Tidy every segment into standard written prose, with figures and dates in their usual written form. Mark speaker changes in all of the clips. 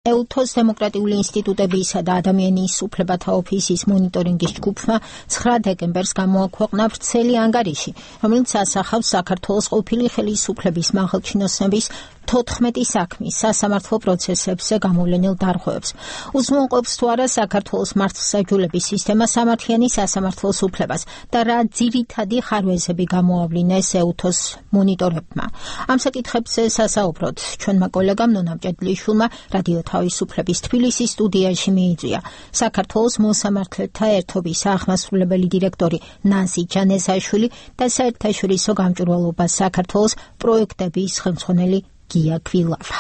Speaker 1: EUTHOS დემოკრატიული ინსტიტუტებისა და ადამიანის უფლებათა ოფისის მონიტორინგის ჯგუფმა 9 დეკემბერს გამოაქვეყნა ვრცელი ანგარიში, რომელიც ასახავს საქართველოს ყოფილი ხელისუფლების მაღალჩინოსნების 14 საქმის სასამართლო პროცესებზე გამოვლენილ დარღვევებს. უზრუნველყოფს თუ არა საქართველოს მართლმსაჯულების სისტემა სამართლიანი სასამართლოს უფლებას და რა ძირითადი ხარვეზები გამოავლინეს EUTHOS მონიტორებმა. ამ საკითხებზე სასაუბროდ ჩვენმა კოლეგამ ნონა მჭედლიშვილმა რადიო თავისუფლების თბილისის სტუდიაში მიიწვია საქართველოს მოსამართლეთა ერთობის აღმასრულებელი დირექტორი ნაზი ჯანესაშვილი და საერთაშორისო გამჭვირვალობა საქართველოს პროექტების ხელმძღვანელი გია ქვილავა.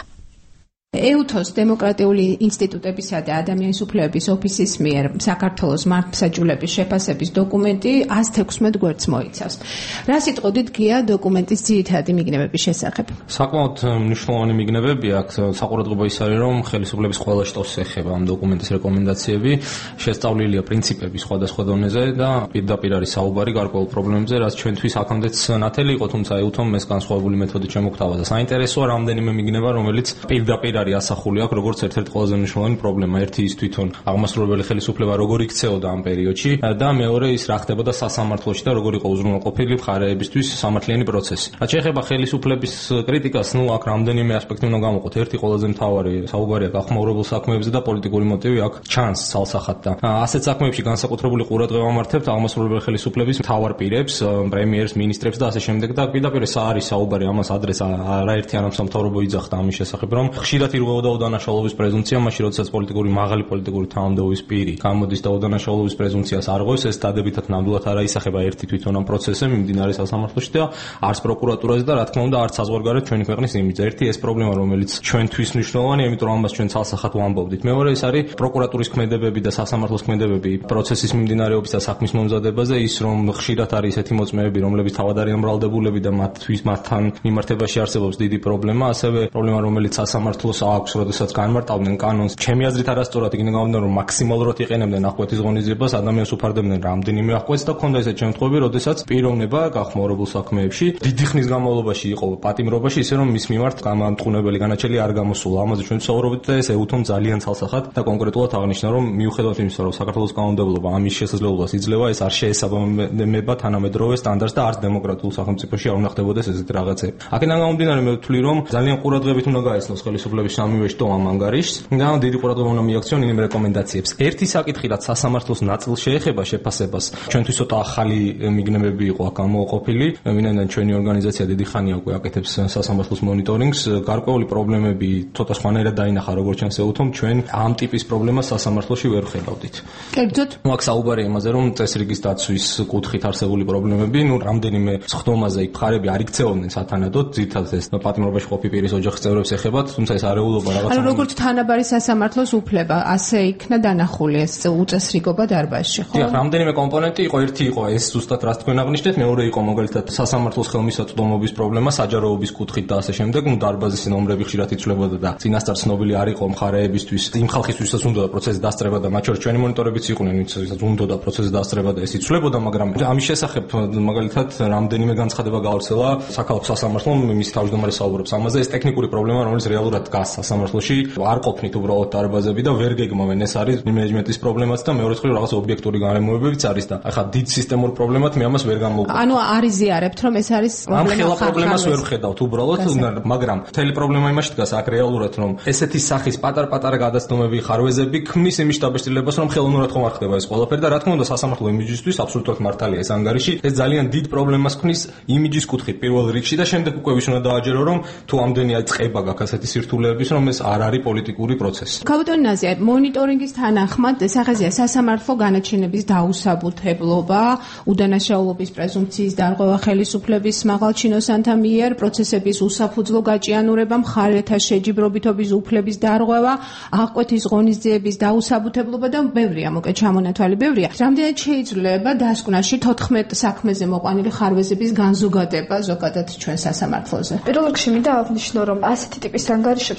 Speaker 2: EUTHOS დემოკრატიული ინსტიტუტებისა და ადამიანის უფლებების ოფისის მიერ საქართველოს მართლმსაჯულების შეფასების დოკუმენტი 116 გვერდს მოიცავს. რა სიტყვით გია დოკუმენტის ძირითადი მიგნებების შესახებ?
Speaker 3: საკმაოდ მნიშვნელოვანი მიგნებები აქვს. საყურადღებო ის არის, რომ ხელისუფლების ყველა შტოს ეხება ამ დოკუმენტის რეკომენდაციები, შესწავლილია პრინციპები სხვადასხვა დონეზე და პირდაპირ არის საუბარი გარკვეულ პრობლემებზე, რაც ჩვენთვის აქამდეც ნათელი იყო, თუმცა EUTHOS ეს განსხვავებული მეთოდით შემოგთავაზა და საინტერესოა რამდენიმე მიგნება, რომელიც პირდაპირ არის ასახული აქ როგორც ერთ-ერთი ყველაზე მნიშვნელოვანი პრობლემა. ერთი ის თვითონ აღმასრულებელი ხელისუფლება როგორ იქცეოდა ამ პერიოდში და მეორე ის რა ხდებოდა სასამართლოში და როგორ იყო უზრუნველყოფილი მხარეებისთვის სამართლიანი პროცესი. რაც შეეხება ხელისუფლების კრიტიკას, აქ რამდენიმე ასპექტი უნდა გავყოთ. ერთი ყველაზე მთავარი საუბარია გახმაურებულ საქმეებზე და პოლიტიკური მოტივი აქ ჩანს ცალსახად და ასეთ საქმეებში განსაკუთრებული ყურადღება ვამართებთ აღმასრულებელი ხელისუფლების მთავარ პირებს, პრემიერს, მინისტრებს და ასე შემდეგ და პირდაპირ არის საუბარი ამას ადრეს არაერთი არამსამთავრობო იძახდა ამის შესახებ, რომ ხშირად ირღვეოდა უდანაშაულობის პრეზუმპცია, მაშინ როდესაც მაღალი პოლიტიკური თანამდებობის პირი გამოდის და უდანაშაულობის პრეზუმპციას არღვევს, ეს დადებითად ნამდვილად არ აისახება ერთი თვითონ ამ პროცესზე მიმდინარე სასამართლოში და არც პროკურატურაზე და რა თქმა უნდა არც საზღვარგარეთ ჩვენი ქვეყნის იმიჯზე. ერთი ეს პრობლემა, რომელიც ჩვენთვის მნიშვნელოვანია, იმიტომ რომ ამას ჩვენ ცალსახად ვამბობდით. მეორე ეს არის პროკურატურის ქმედებები და სასამართლოს ქმედებები პროცესის მიმდინარეობის და საქმის მომზადებაზე, ის რომ ხშირად არის ესეთი მოწმეები, რომლებიც თავად არიან ბრალდებულები და მათთან მიმართებაში არსებობს დიდი პრობლემა, ასევე პრობლემა, რომელიც სასამართლოს აქვს, როდესაც განმარტავდნენ კანონს. ჩემი აზრით არასწორად იქნება გამოდიან, რომ მაქსიმალურად იყენებდნენ ახკვეთის ღონისძიებას, ადამიანს უფარდებდნენ რამდენიმე ახკვეთს და ქონდა ესეთი შემთხვევები, როდესაც პიროვნება გახმაურებულ საქმეებში დიდი ხნის განმავლობაში იყო პატიმრობაში, ისე რომ მის მიმართ გამამტყუნებელი განაჩენი არ გამოსულა. ამაზე ჩვენ ვსაუბრობთ და ეს EUTHOS ძალიან ცალსახად და კონკრეტულად აღნიშნა, რომ მიუხედავად იმისა, რომ საქართველოს კანონმდებლობა ამის შესაძლებლობას იძლევა, ეს არ შეესაბამება თანამედროვე სტანდარტს და არც დემოკრატიულ სახელმწიფოში არ უნდა ხდებოდეს ესეთი რაღაცები. აქედან გამომდინარე მე ვთვლი, რომ ძალიან ყურადღებით უნდა გაეცნოს ხელისუფლების სამივე შტო ამ ანგარიშს და დიდი ყურადღება უნდა მიაქციონ იმ რეკომენდაციებს. ერთი საკითხი, რაც სასამართლოს ნაწილს შეეხება შეფასებას, ჩვენთვის ცოტა ახალი მიგნებები იყო აქ გამოყოფილი, ვინაიდან ჩვენი ორგანიზაცია დიდი ხანია უკვე აკეთებს სასამართლოს მონიტორინგს, გარკვეული პრობლემები ცოტა სხვანაირად დაინახა, როგორც ჩანს EUTHOS, ჩვენ ამ ტიპის პრობლემას სასამართლოში ვერ ხედავდით.
Speaker 2: კერძოდ,
Speaker 3: აქ საუბარია იმაზე, რომ წესრიგის დაცვის კუთხით არსებული პრობლემები, რამდენიმე სხდომაზე იქ მხარები არ იქცეოდნენ სათანადოდ, ძირითადად ეს პატიმრობაში ყოფილი პირის ოჯახის წევრებს ეხებათ, თუმცა ეს არეულობა რაღაცა.
Speaker 2: ანუ როგორც თანაბარი სასამართლოს უფლება, ასე იქნა დანახული ეს უწესრიგობა დარბაზში, ხო?
Speaker 3: დიახ, რამდენიმე კომპონენტი იყო, ერთი იყო ეს ზუსტად რაც თქვენ აღნიშნეთ, მეორე იყო მაგალითად სასამართლოს ხელმისაწვდომობის პრობლემა, საჯაროობის კუთხით და ასე შემდეგ, დარბაზის ნომრები ხშირად იცვლებოდა და წინასწარ ცნობილი არ იყო მხარეებისთვის, იმ ხალხისთვის, ვისაც უნდოდა პროცესი დასწრება და მათ შორის ჩვენი მონიტორებიც იყვნენ, ვისაც უნდოდა პროცესი დასწრება და ეს იცვლებოდა, მაგრამ ამის შესახებ მაგალითად რამდენიმე განცხადება გავრცელა საქალაქო სასამართლომ, მის თავმჯდომარე საუბრობს ამაზე, ეს ტექნიკური პრობლემა, რომელიც რეალურად დგას სასამართლოში, არ ყოფნით უბრალოდ დარბაზები და ვერ გეგმავენ, ეს არის მენეჯმენტის პრობლემაც და მეორე მხრივ რაღაც ობიექტური გარემოებებიც არის და ახლა დიდ სისტემურ პრობლემად მე ამას ვერ გამოვყავ.
Speaker 2: ანუ არ იზიარებთ, რომ ეს არის
Speaker 3: პრობლემას ვერ ვხედავთ უბრალოდ, მაგრამ მთელი პრობლემა იმაში დგას აქ რეალურად, რომ ესეთი სახის პატარ-პატარა გადაცდომები, ხარვეზები ქმნის იმის დაბეჭდილებას, რომ ხელოვნურად ხომ არ ხდება ეს ყველაფერი და რა თქმა უნდა სასამართლო იმიჯისთვის აბსოლუტურად მართალია ეს ანგარიში, ეს ძალიან დიდ პრობლემას ქმნის იმიჯის კუთხით პირველ რიგში და შემდეგ უკვე ვის უნდა დააჯერო, რომ თუ ამდენი წება გაქვს ასეთი სირთულეების, რომ ეს არ არის პოლიტიკური პროცესი.
Speaker 2: ქაბატონ ნაზი, მონიტორინგის თანახმად სახაზია სასამართლო განაჩენების დაუსაბუთებლობა, უდანაშაულობის პრეზუმპციის დარღვევა ხელისუფლების მაღალჩინოსანთა მიერ, პროცესების უსაფუძვლო გაჭიანურება, მხარეთა შეჯიბრობითობის უფლების დარღვევა, აღკვეთის ღონისძიების დაუსაბუთებლობა და ბევრია, მოკე ჩამონათვალი ბევრია. რამდენად შეიძლება დასკვნაში 14 საქმეზე მოყვანილი ხარვეზების განზოგადება ზოგადად ჩვენ სასამართლოზე?
Speaker 4: პირველ რიგში მინდა აღნიშნო, რომ ასეთი ტიპის ანგარიშებს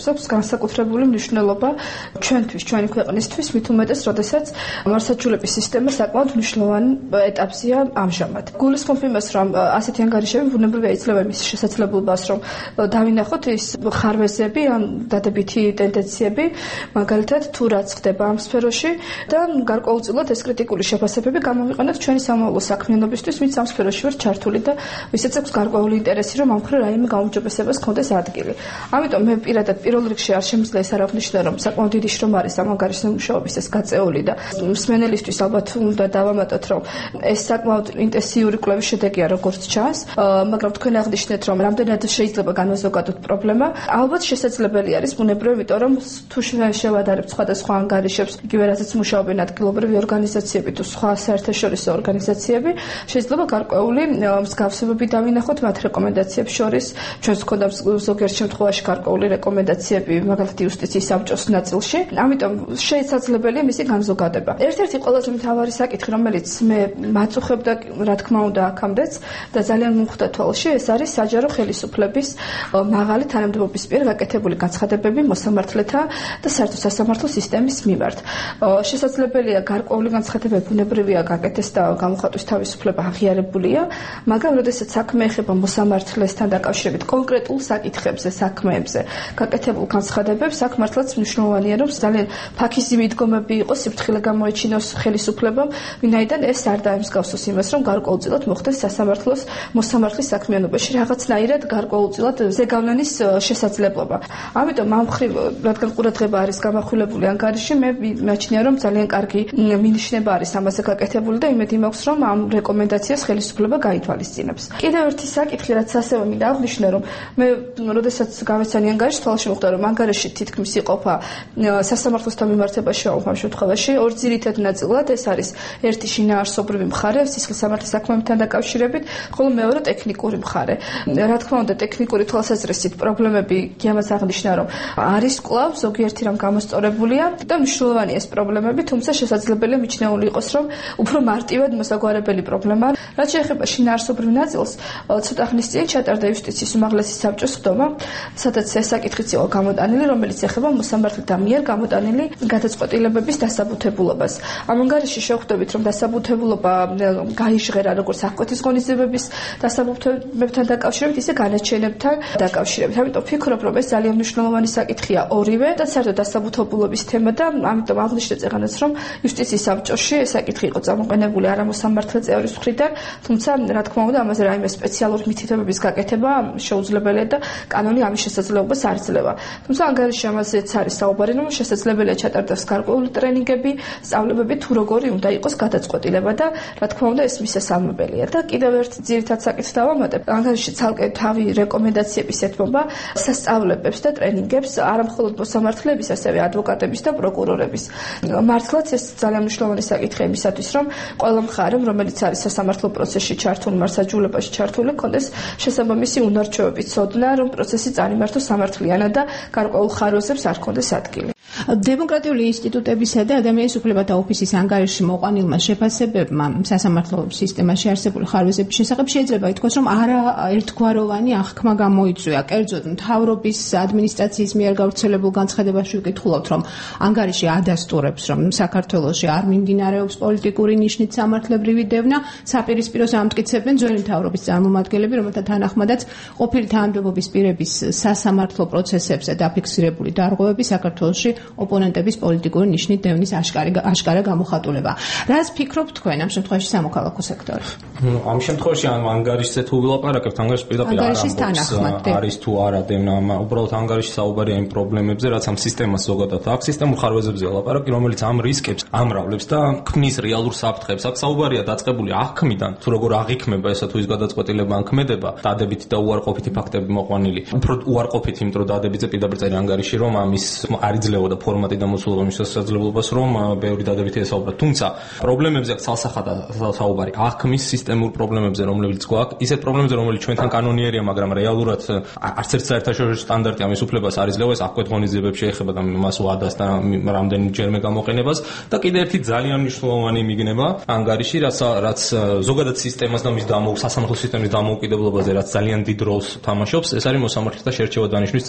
Speaker 4: აქვს განსაკუთრებული მნიშვნელობა ჩვენთვის, ჩვენი ქვეყნისთვის, მით უმეტეს, როდესაც მართლმსაჯულების სისტემა საკმაოდ მნიშვნელოვან ეტაპზეა ამჟამად. გულისხმობ იმას, რომ ასეთი ანგარიშები ბუნებრივია იძლევა იმის შესაძლებლობას, რომ დავინახოთ ის ხარვეზები, ამ დადებითი ტენდენციები, მაგალითად, თუ რაც ხდება ამ სფეროში და გარკვეულწილად ეს კრიტიკული შეფასებები გამოვიყენოთ ჩვენი სამოვლო საქმიანობისთვის, ვინც ამ სფეროში ვარ ჩართული და ვისაც აქვს გარკვეული ინტერესი, რომ ამ მხრივ რაიმე გაუმჯობესებას ჰქონდეს ადგილი. ამიტომ მე პირადად პირველ რიგში არ შემიძლია ეს არ აღნიშნო, რომ საკმაოდ დიდი შრომა არის ამ ანგარიშის მუშაობის ეს გაწეული და მსმენელისთვის ალბათ უნდა დავამატოთ, რომ ეს საკმაოდ ინტენსიური კვლევის შედეგია, როგორც ჩანს, მაგრამ თქვენ აღნიშნეთ, რომ რამდენად შეიძლება განვაზოგადოთ პრობლემა, ალბათ შესაძლებელი არის ბუნებრივი, იმიტომ რომ თუ შევადარებთ სხვადასხვა ანგარიშებს, იგივე რასაც მუშაობენ ადგილობრივი ორგანიზაციები თუ სხვა საერთაშორისო ორგანიზაციები, შეიძლება გარკვეული მსგავსებები დავინახოთ მათ რეკომენდაციებს შორის. ჩვენს გვქონდა ზოგიერთ შემთხვევაში გარკვეული რეკომენდაციები, მაგალითად იუსტიციის საბჭოს ნაწილში. ამიტომ შესაძლებელია მისი განზოგადება. ერთ-ერთი ყველაზე მთავარი საკითხი, რომელიც მე მაწუხებ და რა თქმა უნდა აქამდეც და ძალიან მომხვდა თვალში, ეს არის საჯარო ხელისუფლების მაღალი თანამდებობის მიერ გაკეთებული განცხადებები მოსამართლეთა და საერთო სასამართლო სისტემის მიმართ. შესაძლებელია გარკვეული განცხადებები ბუნებრივია გაკეთდეს და გამოხატვის თავისუფლება აღიარებულია, მაგრამ როდესაც საქმე ეხება მოსამართლესთან დაკავშირებით კონკრეტულ საკითხებზე, საქმეებზე გაკეთებულ განცხადებებს, აქ მართლაც მნიშვნელოვანია, რომ ძალიან ფაქიზი მიდგომები იყოს, სიფრთხილე გამოეჩინოს ხელისუფლებამ, ვინაიდან ეს არ დაემსგავსოს იმას, რომ გარკვეულწილად მოხდეს სასამართლოს მოსამართლის საქმიანობაში რაღაცნაირად გარკვეულწილად ზეგავლენის შესაძლებლობა. ამიტომ ამ მხრივ, რადგან ყურადღება არის გამახვილებული ანგარიში, მე მეჩნია, რომ ძალიან კარგი მინიშნება არის ამაზე გაკეთებული და იმედი მაქვს, რომ ამ რეკომენდაციას ხელისუფლება გაითვალისწინებს. კიდევ ერთი საკითხი, რაც ასევე მინდა აღვნიშნო, რომ მე როდესაც გავეცანი ანგარიშს, თვალში მოხვდა, რომ ანგარიში თითქმის იყოფა სასამართლოსთან მიმართებაში ამ შემთხვევაში ორ ძირითად ნაწილად, ეს არის ერთი შინაარსობრივი მხარე, სისხლის სამართლის საქმეებთან დაკავშირებით, ხოლო მეორე ტექნიკური მხარე. რა თქმა უნდა, ტექნიკური თვალსაზრისით პრობლემები იმას აღნიშნა, რომ არის კვლავ ზოგიერთი რამ გამოსწორებულია და მნიშვნელოვანია ეს პრობლემები, თუმცა შესაძლებელია მიჩნეული იყოს, რომ უფრო მარტივად მოსაგვარებელი პრობლემაა. რაც შეეხება შინაარსობრივ ნაწილს, ცოტა ხნის წინ ჩატარდა იუსტიციის უმაღლესი საბჭოს ხდომა, სადაც ეს საკითხიც იყო გამოტანილი, რომელიც ეხება მოსამართლეთა მიერ გამოტანილი გადაწყვეტილებების დასაბუთებულობას. ამ ანგარიში შევხვდებით, რომ დასაბუთებულობა გაიჟღერა როგორც აღკვეთის ღონისძიებების დასაბუთებებთან დაკავშირებით, ისე განაჩენებთან დაკავშირებით. ამიტომ ვფიქრობ, რომ ეს ძალიან მნიშვნელოვანი საკითხია ორივე და საერთოდ დასაბუთებულობის თემა და ამიტომ აღნიშნეთ წეგანაც, რომ იუსტიციის საბჭოში ეს საკითხი იყო წამოყენებული არა მოსამართლე წევრის მხრიდან, თუმცა რა თქმა უნდა, ამაზე რაიმე სპეციალური მითითებების გაკეთება შეუძლებელია და კანონი ამის შესაძლებლობას არ ძლევა. თუმცა ანგარიში ამაზეც არის საუბარი, რომ შესაძლებელია ჩატარდეს გარკვეული ტრენინგები, სწავლებები თუ როგორი უნდა იყოს გადაწყვეტილება და რა თქმა უნდა ეს მისასალმებელია. და კიდევ ერთ ძირითად საკითხს დავამატებ. ანგარიში ცალკე თავი რეკომენდაციების ეთმობა სასწავლებებს და ტრენინგებს არა მხოლოდ მოსამართლეების, ასევე ადვოკატების და პროკურორების. მართლაც ეს ძალიან მნიშვნელოვანი საკითხია იმისათვის, რომ ყველა მხარემ, რომელიც არის სასამართლო პროცესში ჩართული, მართლმსაჯულებაში ჩართული, კონდეს შესაბამისი უნარჩვევები ცოდნა, რომ პროცესი წარიმართოს სამართლიანად და გარკვეულ ხარვეზებს არ ჰქონდეს ადგილი.
Speaker 2: დემოკრატიული ინსტიტუტებისა და ადამიანის უფლებათა ოფისის ანგარიში მოყვანილმა შეფასებებმა სასამართლო სისტემაში არსებული ხარვეზების შესახებ შეიძლება ითქვას, რომ არა ერთგვაროვანი აღქმა გამოიწვია. კერძოდ, მთავრობის ადმინისტრაციის მიერ გავრცელებულ განცხადებაში ვკითხულობთ, რომ ანგარიში ადასტურებს, რომ საქართველოში არ მიმდინარეობს პოლიტიკური ნიშნით სამართლებრივი დევნა, საპირისპიროს ამტკიცებენ ძველი მთავრობის წარმომადგენლები, რომელთა თანახმადაც ყოფილი თანამდებობის პირების სასამართლო პროცესებზე დაფიქსირებული დარღვევები საქართველოში ოპონენტების პოლიტიკური ნიშნით დევნის აშკარა გამოხატულება. რას ფიქრობთ თქვენ ამ შემთხვევაში სამოქალაქო სექტორი?
Speaker 3: ამ შემთხვევაში ამ ანგარიშზე თუ ვილაპარაკებთ, ანგარიში პირდაპირ არ ამბობს არის თუ არა დევნა, უბრალოდ ანგარიში საუბარია იმ პრობლემებზე, რაც ამ სისტემას ზოგადად აქვს, სისტემურ ხარვეზებზე ლაპარაკი, რომელიც ამ რისკებს ამრავლებს და ქმნის რეალურ საფრთხებს. აქ საუბარია დაწყებული აღქმიდან, თუ როგორ აღიქმება ესა თუ ის გადაწყვეტილება ანქმედება, დადებითი და უარყოფითი ფაქტები მოყვანილი. უფრო უარყოფითი, იმიტომ რომ დადებითზე პირდაპირ წერია ანგარიში, რომ ამის არ იძლევა და ფორმატი დამოცულობა მის შესაძლებლობას, რომ ბევრი დადებითი ესაუბრა. თუმცა პრობლემებზე აქ ცალსახადა საუბარი აღქმის სისტემურ პრობლემებზე, რომლებიც გვაქვს, ისეთ პრობლემებზე, რომელიც ჩვენთან კანონიერია, მაგრამ რეალურად არც ერთ საერთაშორისო სტანდარტი ამის უფლებას არ იძლევა, ეს აღკვეთ ღონისძიებებს შეეხება და მას ვადას და რამდენჯერმე გამოყენებას და კიდევ ერთი ძალიან მნიშვნელოვანი მიგნება ანგარიში, რაც ზოგადად სისტემას და მის სასამართლო სისტემის დამოუკიდებლობაზე, რაც ძალიან დიდ როლს თამაშობს, ეს არის მოსამართლეთა შერჩევა დანიშვნის წესი, რომელიც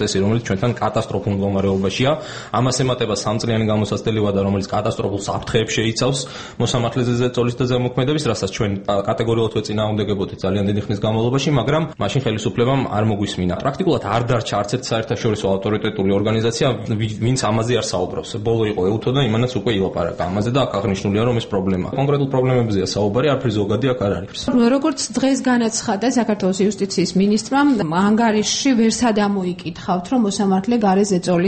Speaker 3: ჩვენთან კატასტროფულ მდგომარეობაშია. ამას ემატება 3 წლიანი გამოსაცდელი ვადა, რომელიც კატასტროფულ საფრთხეებს შეიცავს მოსამართლეზე ზეწოლის და ზემოქმედების, რასაც ჩვენ კატეგორიულად ვეწინააღმდეგებოდით ძალიან დიდი ხნის განმავლობაში, მაგრამ მაშინ ხელისუფლებამ არ მოგვისმინა. პრაქტიკულად არ დარჩა არც ერთ საერთაშორისო ავტორიტეტული ორგანიზაცია, ვინც ამაზე არ საუბრობს. ბოლო იყო EUTO და იმანაც უკვე ილაპარაკა ამაზე და აქ აღნიშნულია, რომ ეს პრობლემაა. კონკრეტულ პრობლემებზეა საუბარი, არაფერი ზოგადი აქ არ არის.
Speaker 2: როგორც დღეს განაცხადა საქართველოს იუსტიციის მინისტრმა, ანგარიშში ვერ სადამოიკითხავთ, რომ მოსამართლე გარე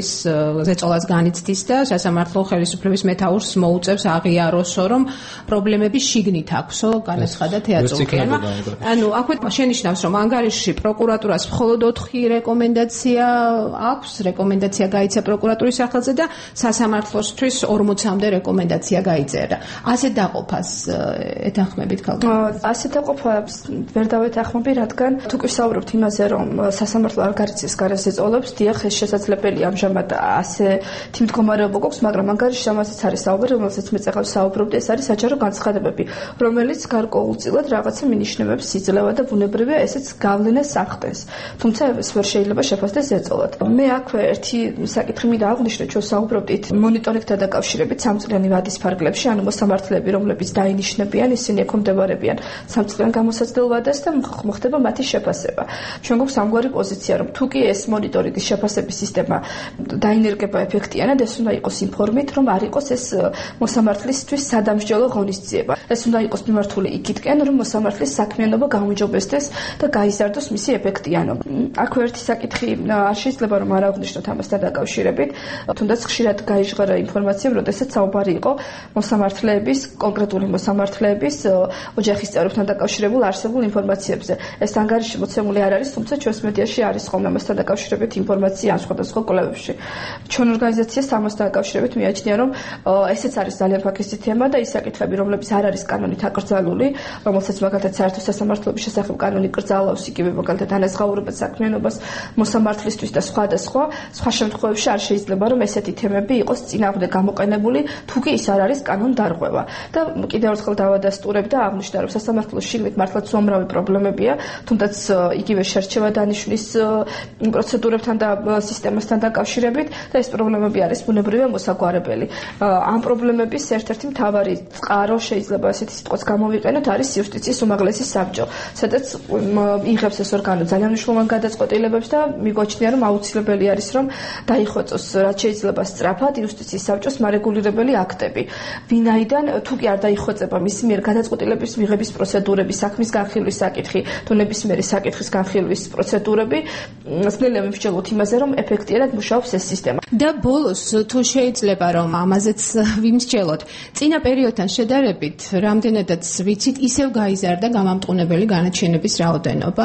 Speaker 2: ზეწოლას განიცდის და სასამართლო ხელისუფლების მეთაურს მოუწევს აღიაროსო, რომ პრობლემები შიგნით აქვსო, განაცხადა თეატრალურმა. ანუ აქვე შენიშნავს, რომ ანგარიშში პროკურატურას მხოლოდ 4 რეკომენდაცია აქვს, რეკომენდაცია გაიცა პროკურატურის სახელზე და სასამართლოსთვის 40-მდე რეკომენდაცია გაიწერა. ასე დაყოფას ეთანხმებით ქალბატონო?
Speaker 4: ასე დაყოფას ვერ დავეთანხმები, რადგან თუ ვისაუბრებთ იმაზე, რომ სასამართლო არ გარიცის გარეს ზეწოლებს, დიახ, ეს შესაძლებელია ამჟამად ასე მდგომარეობა გვაქვს, მაგრამ ანგარიშში ამაზეც არის საუბარი, რომელსაც მე წეგავ საუბრობდი, ეს არის საჯარო განცხადებები, რომელიც გარკვეულწილად რაღაცა მინიშნებებს იძლევა და ბუნებრივია ესეც გავლენას ახდენს. თუმცა ეს ვერ შეიძლება შეფასდეს ზეწოლად. მე აქვე ერთი საკითხი მინდა აღვნიშნო, ჩვენ საუბრობდით მონიტორინგთან დაკავშირებით 3 წლიანი ვადის ფარგლებში, ანუ მოსამართლეები, რომლებიც დაინიშნებიან, ისინი ექვემდებარებიან 3 წლიან გამოსაცდელ ვადას და მოხდება მათი შეფასება. ჩვენ გვაქვს ამგვარი პოზიცია, რომ თუ კი ეს მონიტორინგის შეფასების სისტემა დაინერგება ეფექტიანად, ეს უნდა იყოს იმ ფორმით, რომ არ იყოს ეს მოსამართლისთვის სადამსჯელო ღონისძიება. ეს უნდა იყოს მიმართული იქითკენ, რომ მოსამართლის საქმიანობა გაუმჯობესდეს და გაიზარდოს მისი ეფექტიანობა. აქვე ერთი საკითხი არ შეიძლება რომ არ აღვნიშნოთ ამასთან დაკავშირებით, თუნდაც ხშირად გაიჟღერა ინფორმაცია, როდესაც საუბარი იყო მოსამართლეების, კონკრეტული მოსამართლეების ოჯახის წევრებთან დაკავშირებულ არსებულ ინფორმაციებზე. ეს ანგარიში მოცემული არ არის, თუმცა ჩვენს მედიაში არის ხოლმე ამასთან დაკავშირებით ინფორმაცია ან სხვადასხვა კვლევებში. ჩვენ ორგანიზაციას ამასთან დაკავშირებით მიაჩნია, რომ ესეც არის ძალიან ფაქიზი თემა და ის საკითხები, რომლებიც არ არის კანონით აკრძალული, რომელსაც მაგალითად საერთო სასამართლოების შესახებ კანონი კრძალავს, იგივე მაგალითად ანაზღაურებად საქმიანობას მოსამართლისთვის და სხვა შემთხვევებში არ შეიძლება რომ ესეთი თემები იყოს წინააღმდეგ გამოყენებული, თუ კი ის არ არის კანონდარღვევა. და კიდევ ერთხელ დავადასტურებ და აღნიშნავ, რომ სასამართლოს შიგნით მართლაც უამრავი პრობლემებია, თუნდაც იგივე შერჩევა დანიშვნის პროცედურებთან და სისტემასთან დაკავშირებით და ეს პრობლემები არის ბუნებრივია მოსაგვარებელი. ამ პრობლემების ერთ-ერთი მთავარი წყარო შეიძლება ასეთი სიტყვაც გამოვიყენოთ, არის იუსტიციის უმაღლესი საბჭო, სადაც იღებს ეს ორგანო ძალიან მნიშვნელოვან გადაწყვეტილებებს და მიგვაჩნია, რომ აუცილებელი არის, რომ დაიხვეწოს რაც შეიძლება სწრაფად იუსტიციის საბჭოს მარეგულირებელი აქტები. ვინაიდან თუ კი არ დაიხვეწება მისი მიერ გადაწყვეტილების მიღების პროცედურები, საქმის განხილვის საკითხი, თუ ნებისმიერი საკითხის განხილვის პროცედურები, ძნელია ვიმსჯელოთ იმაზე, რომ ეფექტიანად მუშაობს ეს სისტემა.
Speaker 2: და ბოლოს თუ შეიძლება რომ ამაზეც ვიმსჯელოთ, წინა პერიოდთან შედარებით, რამდენადაც ვიცით, ისევ გაიზარდა გამამტყუნებელი განაჩენების რაოდენობა.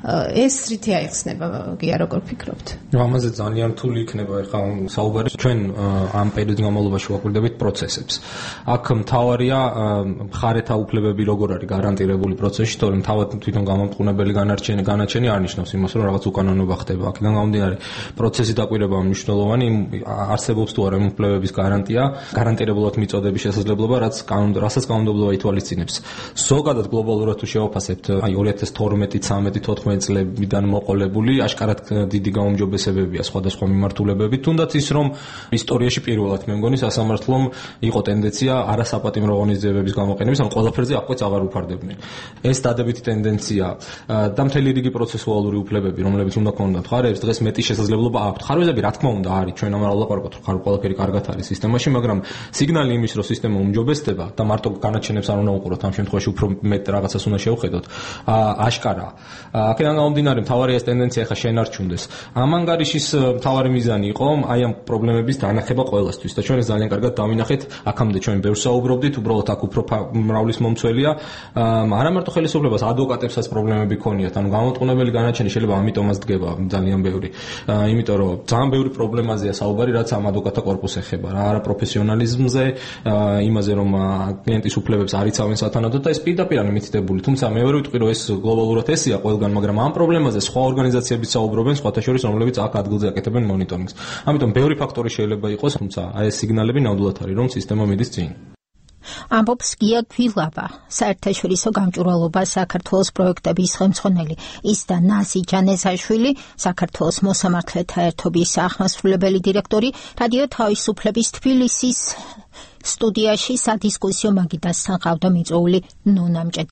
Speaker 2: ეს რითი აიხსნება, გია, როგორ ფიქრობთ?
Speaker 3: ამაზე ძალიან რთული იქნება ეხლა საუბარი. ჩვენ ამ პერიოდის განმავლობაში ვაკვირდებით პროცესებს. აქ მთავარია მხარეთა უფლებები როგორ არის გარანტირებული პროცესში, თორემ თავად თვითონ გამამტყუნებელი განაჩენი არ ნიშნავს იმას, რომ რაღაც უკანონობა ხდება. აქედან გამომდინარე, პროცესი დაკვირება მნიშვნელოვანი, არსებობს თუ არა იმ უფლებების გარანტირებულად მიწოდების შესაძლებლობა, რასაც კანონმდებლობა ითვალისწინებს. ზოგადად გლობალურად თუ შევაფასებთ, 2012-13-14 წლებიდან მოყოლებული აშკარად დიდი გაუმჯობესებებია სხვადასხვა მიმართულებებით, თუნდაც ის, რომ ისტორიაში პირველად მე მგონი სასამართლომ იყო ტენდენცია არასაპატიმრო ღონისძიებების გამოყენების, ან ყველაფერზე აყვეც აღარ უფარდებდნენ. ეს დადებითი ტენდენცია და მთელი რიგი პროცესუალური უფლებები, რომლებიც უნდა ქონდათ მხარეებს, დღეს მეტი შესაძლებლობა აქვთ. ხარვეზები რა თქმა უნდა არის, ჩვენ ამარ ვლაპარაკობთ, რომ ყველაფერი კარგად არის სისტემაში, მაგრამ სიგნალი იმის, რომ სისტემა უმჯობესდება და მარტო განაჩენებს არ უნდა უყუროთ, ამ შემთხვევაში უფრო მეტ რაღაცას უნდა შევხედოთ. აშკარაა. აქედან გამომდინარე, მთავარია ეს ტენდენცია ხა შენარჩუნდეს. ამ ანგარიშის მთავარი მიზანი იყო აი ამ პრობლემების დანახება ყველასთვის და ჩვენ ეს ძალიან კარგად დავინახეთ. აქამდე ჩვენ ბევრს საუბრობდით, უბრალოდ აქ უფრო მრავლის მომცველია. არა მარტო ხელისუფლებას, ადვოკატებსაც პრობლემები ქონიათ. ანუ გამამტყუნებელი განაჩენი შეიძლება ამიტომაც დგება ძალიან ბევრი. იმიტომ რომ ძალიან ბევრი პრობლემაზეა საუბარი, რაც ამ ადვოკატთა კორპუსს ეხება. რა არა პროფესიონალიზმზე, იმაზე რომ კლიენტის უფლებებს არ იცავენ სათანადოდ და ეს პირდაპირ არის მითითებული. თუმცა მე ვერ ვიტყვი, რომ ეს გლობალურად ესეა ყველგან, მაგრამ ამ პრობლემაზე სხვა ორგანიზაციებიც საუბრობენ, სხვათა შორის, რომლებიც აქ ადგილზე აკეთებენ მონიტორინგს. ამიტომ ბევრი ფაქტორი შეიძლება იყოს, თუმცა აი ეს სიგნალები ნამდვილად არის, რომ სისტემა მიდის წინ.
Speaker 1: ამბობს გია გვილავა, საერთაშორისო გამჭვირვალობა საქართველოს პროექტების ხელმძღვანელი. ის და ნაზი ჯანეზაშვილი, საქართველოს მოსამართლეთა ერთობის აღმასრულებელი დირექტორი, რადიო თავისუფლების თბილისის სტუდიაში სადისკუსიო მაგიდასთან ყავდა მიწვეული ნონა მჭედელი.